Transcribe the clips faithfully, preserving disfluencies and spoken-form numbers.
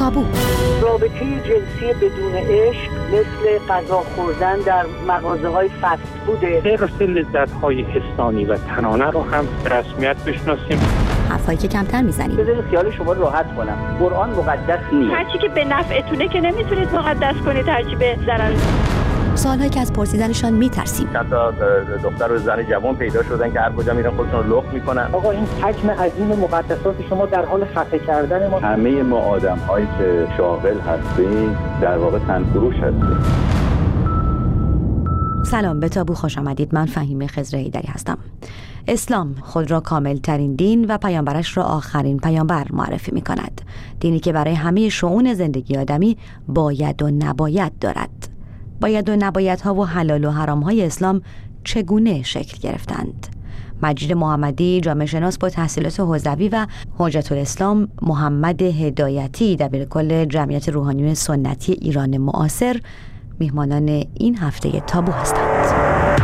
تابو. رابطه جنسی بدون عشق مثل غذا خوردن در مغازه‌های فست فوده. حرص لذت‌های حسانی و تنانه رو هم به رسمیت بشناسیم. حرفایی که کمتر میزنیم. بذارید خیال شما راحت کنم. قرآن مقدس نیست. هرچی که به نفعتونه که نمیتونید مقدس کنید، هرچی به ضرر. سوالهایی که از پرسیدنشان میترسیم. چند تا دختر و زن جوان پیدا شدن که هر کجا میرن خودشون رو لخت میکنن. آقا این حجم عظیم مقدسات شما در حال خفه کردن ما. همه ما آدم‌هایی که شاغل هستیم در واقع تنفروش هستیم. سلام، به تابو خوش آمدید. من فهیمه خضر حیدری هستم. اسلام خود را کامل ترین دین و پیامبرش را آخرین پیامبر معرفی می کند. دینی که برای همه شؤون زندگی آدمی باید و نباید دارد. باید و نبایدها و حلال و حرام های اسلام چگونه شکل گرفتند؟ مجید محمدی، جامعه شناس با تحصیلات حوزوی و حجت الاسلام محمد هدایتی، دبیرکل جمعیت روحانیون سنتی ایران معاصر، میهمانان این هفته تابو هستند.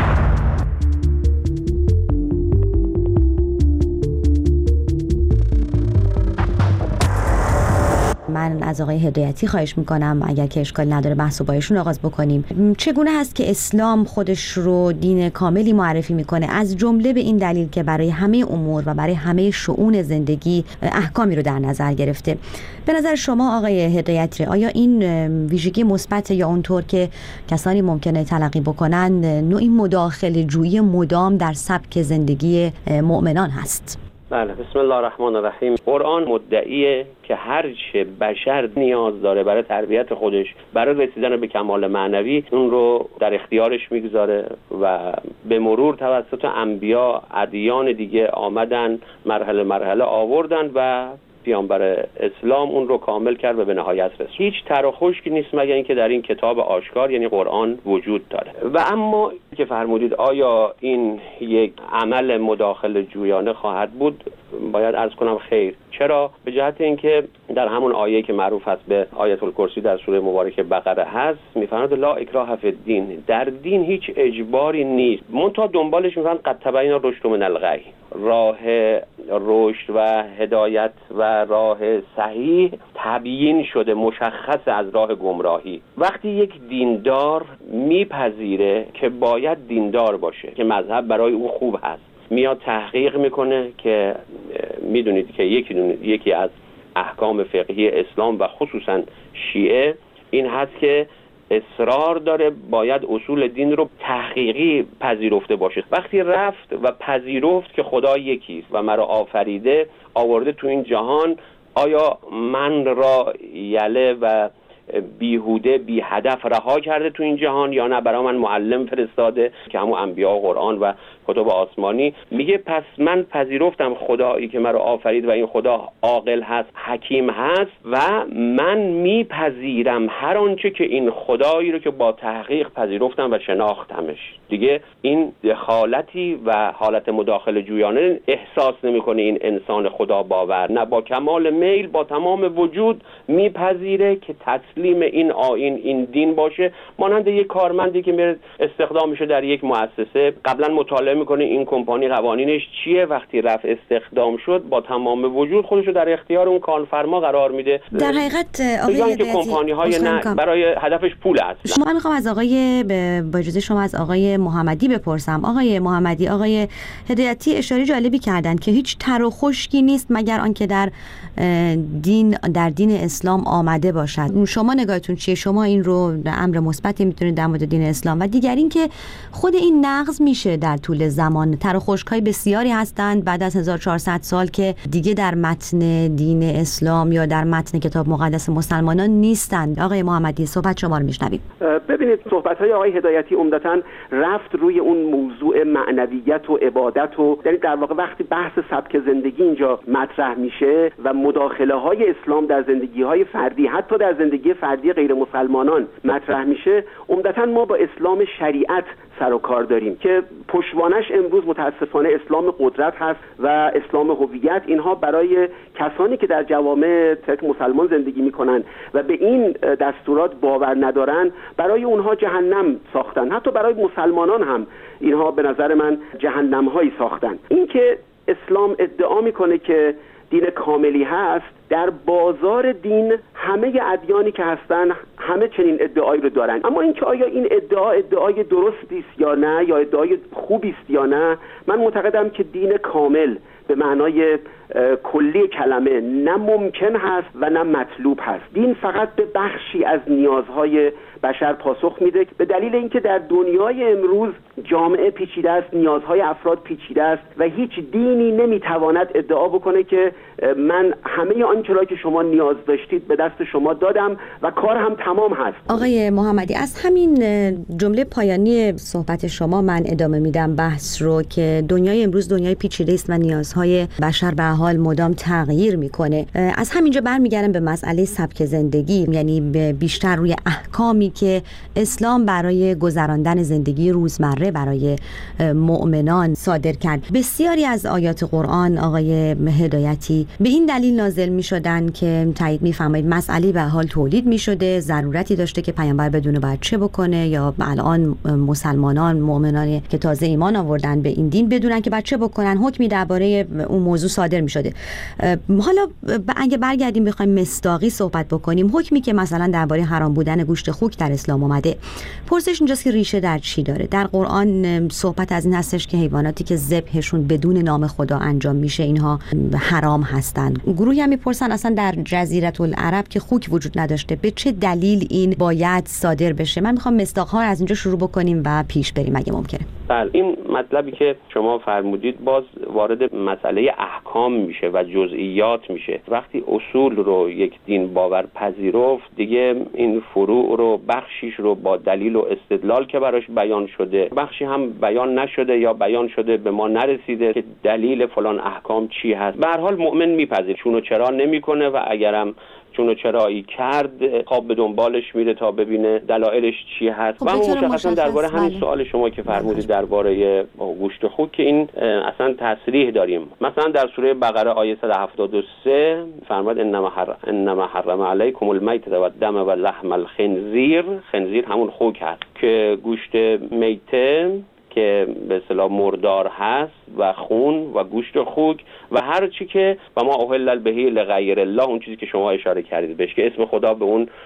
من از آقای هدایتی خواهش میکنم اگر که اشکال نداره بحث رو با ایشون آغاز بکنیم. چگونه هست که اسلام خودش رو دین کاملی معرفی میکنه، از جمله به این دلیل که برای همه امور و برای همه شؤون زندگی احکامی رو در نظر گرفته؟ به نظر شما آقای هدایتی آیا این ویژگی مثبت یا اونطور که کسانی ممکنه تلقی بکنن نوعی مداخله جویی مدام در سبک زندگی مؤمنان هست؟ بله، بسم الله الرحمن الرحیم. قرآن مدعیه که هر چه بشر نیاز داره برای تربیت خودش، برای رسیدن به کمال معنوی، اون رو در اختیارش میگذاره و به مرور توسط انبیا ادیان دیگه آمدن، مرحله مرحله آوردن و پیامبر اسلام اون رو کامل کرد و به نهایت رسید. هیچ تر و خشکی نیست مگر اینکه در این کتاب آشکار یعنی قرآن وجود داره. و اما که فرمودید آیا این یک عمل مداخله جویانه خواهد بود؟ باید عرض کنم خیر. چرا؟ به جهت اینکه در همون آیه که معروف هست به آیت الکرسی در سوره مبارکه بقره هست، میفرماید لا اکراه فی الدین، در دین هیچ اجباری نیست. منتها دنبالش میفرماید قد تبین الرشد من الغی، راه رشد و هدایت و راه صحیح تبیین شده، مشخص از راه گمراهی. وقتی یک دیندار میپذیره که باید دیندار باشه، که مذهب برای او خوب هست، میاد تحقیق میکنه که میدونید که یکی یکی از احکام فقهی اسلام و خصوصا شیعه این هست که اصرار داره باید اصول دین رو تحقیقی پذیرفته باشه. وقتی رفت و پذیرفت که خدا یکیست و مرا آفریده آورده تو این جهان، آیا من را یله و بیهوده بی هدف رها کرده تو این جهان یا نه برای من معلم فرستاده که همون انبیا و قرآن و کتب آسمانی؟ میگه پس من پذیرفتم خدایی که مرا آفرید و این خدا عاقل هست، حکیم هست و من میپذیرم هر آنچه که این خدایی رو که با تحقیق پذیرفتم و شناختمش. دیگه این دخالتی و حالت مداخله جویانه احساس نمیکنه این انسان خدا باور، نه، با کمال میل با تمام وجود میپذیره که تسلیم این آیین این دین باشه. مانند یک کارمندی که میره استخدام میشه در یک مؤسسه، قبلا مطالعه میکنه این کمپانی قوانینش چیه، وقتی رفت استخدام شد با تمام وجود خودشو در اختیار اون کارفرما قرار میده. در حقیقت آقای هدایتی کمپانی های نه برای هدفش پول است. شما میخوام از آقای با اجازه شما از آقای محمدی بپرسم. آقای محمدی، آقای هدایتی اشاره جالبی کردن که هیچ تر و خشکی نیست مگر آنکه در دین در دین اسلام آمده باشد. شما نگاهتون چیه؟ شما این رو امر مثبتی میتونید در مورد دین اسلام و دیگر این که خود این نقض میشه در طول زمان. تر و خشک‌های بسیاری هستند بعد از هزار و چهارصد سال که دیگه در متن دین اسلام یا در متن کتاب مقدس مسلمانان نیستند. آقای محمدی، صحبت شما رو میشنویم. ببینید صحبت‌های آقای هدایتی عمدتاً رفت روی اون موضوع معنویت و عبادت و یعنی در واقع وقتی بحث سبک زندگی اینجا مطرح میشه و مداخله‌های اسلام در زندگی‌های فردی، حتی در زندگی فردی غیر مسلمانان مطرح میشه، عمدتاً ما با اسلام شریعت سر و کار داریم که پشتوانش امروز متاسفانه اسلام قدرت هست و اسلام هویت. اینها برای کسانی که در جوامع ترک مسلمان زندگی میکنن و به این دستورات باور ندارن، برای اونها جهنم ساختن. حتی برای مسلمانان هم اینها به نظر من جهنم هایی ساختن. این که اسلام ادعا میکنه که دین کاملی هست، در بازار دین همه ادیانی که هستن همه چنین ادعایی رو دارن. اما اینکه آیا این ادعا ادعای درستی است یا نه، یا ادعای خوبی است یا نه، من معتقدم که دین کامل به معنای کلی کلمه نه ممکن هست و نه مطلوب هست. دین فقط به بخشی از نیازهای بشر پاسخ میده، به دلیل اینکه در دنیای امروز جامعه پیچیده است، نیازهای افراد پیچیده است و هیچ دینی نمیتواند ادعا بکنه که من همه آنچه را که شما نیاز داشتید به دست شما دادم و کار هم تمام هست. آقای محمدی، از همین جمله پایانی صحبت شما من ادامه میدم بحث رو که دنیای امروز دنیای پیچیده است و نیازهای بشر به حال مدام تغییر میکنه. از همینجا برمیگردم به مسئله سبک زندگی، یعنی بیشتر روی احکامی که اسلام برای گذراندن زندگی روزمره برای مؤمنان صادر کرد. بسیاری از آیات قرآن آقای هدایتی به این دلیل نازل می شدن که تایید می فرمایید مسئله به حال تولید می شده، ضرورتی داشته که پیامبر بدونه باید چه بکنه، یا الان مسلمانان مؤمنان که تازه ایمان آوردن به این دین بدونن که باید چه بکنن، حکمی درباره اون موضوع صادر می شده. حالا اگه برگردیم بخوایم مصداقی صحبت بکنیم، حکمی که مثلا درباره حرام بودن گوشت خوک در اسلام اومده، پرسش اینجاست که ریشه در چی داره؟ در قرآن صحبت از این هستش که حیواناتی که ذبحشون بدون نام خدا انجام میشه اینها حرام هستن. گروهی هم میپرسن اصلا در جزیره العرب که خوک وجود نداشته به چه دلیل این باید صادر بشه؟ من میخوام مصداق‌ها رو از اینجا شروع بکنیم و پیش بریم اگه ممکنه. بله، این مطلبی که شما فرمودید باز وارد مسئله احکام میشه و جزئیات میشه. وقتی اصول رو یک دین باور پذیرفت، دیگه این فروع رو بخشیش رو با دلیل و استدلال که براش بیان شده، بخشی هم بیان نشده یا بیان شده به ما نرسیده که دلیل فلان احکام چی هست، به هر حال مؤمن میپذیره، چون و چرا نمیکنه و اگرم چون و چرایی کرد خواب به دنبالش میره تا ببینه دلایلش چی هست. خب و همون مشخصا درباره همین بله. سوال شما که فرمودید درباره گوشت خوک که این اصلا تصریح داریم. مثلا در سوره بقره آیه صد و هفتاد و سه فرمود انما حرم انما حرم علیکم المیتة و الدم و لحم الخنزیر. خنزیر همون خوک هست که گوشت میته که به اصطلاح مردار هست و خون و گوشت خوک و هر چی که و ما اهل به لغیر الله، اون چیزی که شما اشاره کردید بهش که اسم خدا به اون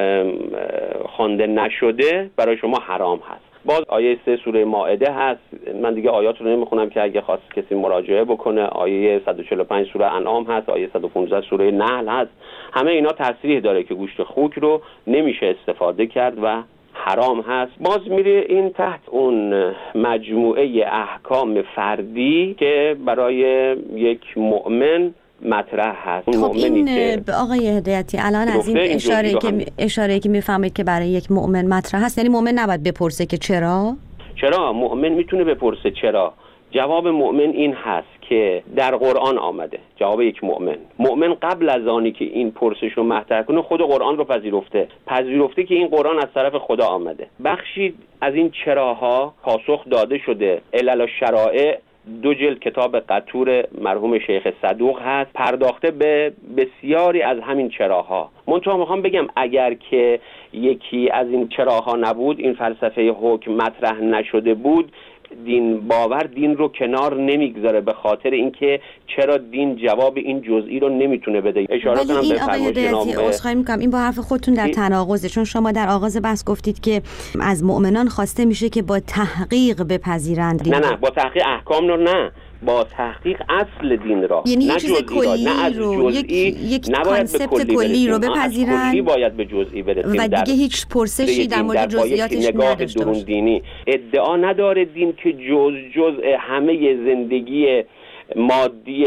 خوانده نشده برای شما حرام هست. باز آیه سه سوره مائده هست، من دیگه آیات رو نمیخونم که اگه خواست کسی مراجعه بکنه. آیه صد و چهل و پنج سوره انعام هست، آیه صد و پانزده سوره نحل هست. همه اینا تصریح داره که گوشت خوک رو نمیشه استفاده کرد و حرام هست. باز میره این تحت اون مجموعه احکام فردی که برای یک مؤمن مطرح هست. خب این آقای هدایتی الان از این اشاره که می... اشاره که میفهمید که برای یک مؤمن مطرح هست، یعنی مؤمن نباید بپرسه که چرا؟ چرا؟ مؤمن میتونه بپرسه چرا. جواب مؤمن این هست که در قرآن آمده. جواب یک مؤمن مؤمن قبل از آنی که این پرسش رو مطرح کنه خود قرآن رو پذیرفته پذیرفته که این قرآن از طرف خدا آمده. بخشی از این چراها پاسخ داده شده. علل و شرائع دو جلد کتاب قطور مرحوم شیخ صدوق هست، پرداخته به بسیاری از همین چراها. منتها میخوام بگم اگر که یکی از این چراها نبود، این فلسفه حکم مطرح نشده بود، دین باور دین رو کنار نمیگذاره به خاطر اینکه چرا دین جواب این جزئی رو نمیتونه بده. اشاره کنم به فرمایش جناب عذرخواهی میکنم این با حرف خودتون در تناقضه، چون شما در آغاز بحث گفتید که از مؤمنان خواسته میشه که با تحقیق بپذیرند. نه نه با تحقیق احکام رو نه، با تحقیق اصل دین را، یعنی نه یک چیز کلی نه از رو جزئی، یک, یک کانسپت کلی, کلی رو بپذیرن، کلی باید به جزئی برسیم و دیگه هیچ پرسشی در مورد جزئیاتش نداشته باشه. دینی ادعا نداره دین که جز جز همه زندگی مادی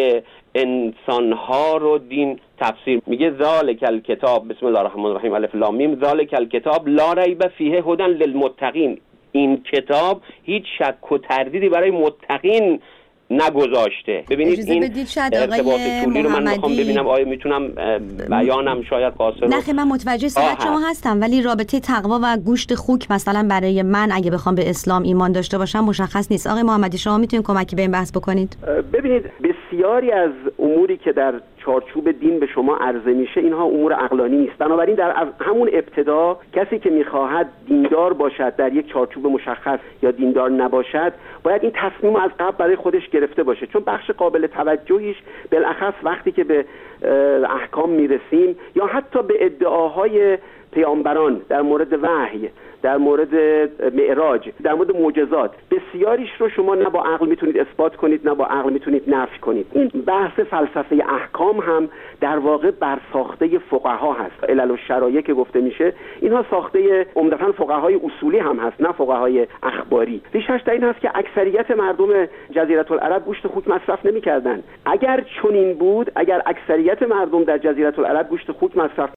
انسانها رو دین تفسیر میگه. ذالک الکتاب بسم الله الرحمن الرحیم الف لام میم ذالک الکتاب لا ریب فیه هدی للمتقین. این کتاب هیچ شک و تردیدی برای متقین نگذاشته. ببینید این ارتباط طولی رو من میخوام ببینم آیا میتونم بیانم شاید قاصر. نه من متوجه صحبت شما هستم، ولی رابطه تقوا و گوشت خوک مثلا برای من اگه بخوام به اسلام ایمان داشته باشم مشخص نیست. آقای محمدی شما میتونید کمکی به این بحث بکنید؟ ببینید بسیاری از اموری که در چارچوب دین به شما عرضه میشه اینها امور عقلانی نیست. بنابراین در از همون ابتدا کسی که میخواهد دیندار باشد در یک چارچوب مشخص یا دیندار نباشد باید این تصمیم از قبل برای خودش گرفته باشه، چون بخش قابل توجهیش بالاخص وقتی که به احکام میرسیم یا حتی به ادعاهای پیامبران در مورد وحی، در مورد معراج، در مورد معجزات، بسیاریش رو شما نه با عقل میتونید اثبات کنید نه با عقل میتونید نفی کنید. این بحث فلسفه احکام هم در واقع بر ساخته فقها هست. علل و شرایع که گفته میشه اینها ساخته عمدتاً فقهای اصولی هم هست نه فقهای اخباری. ریشش در این هست که اکثریت مردم جزیره العرب گوشت خوک مصرف نمی‌کردند. اگر چنین بود، اگر اکثریت مردم در جزیره العرب گوشت خوک مصرف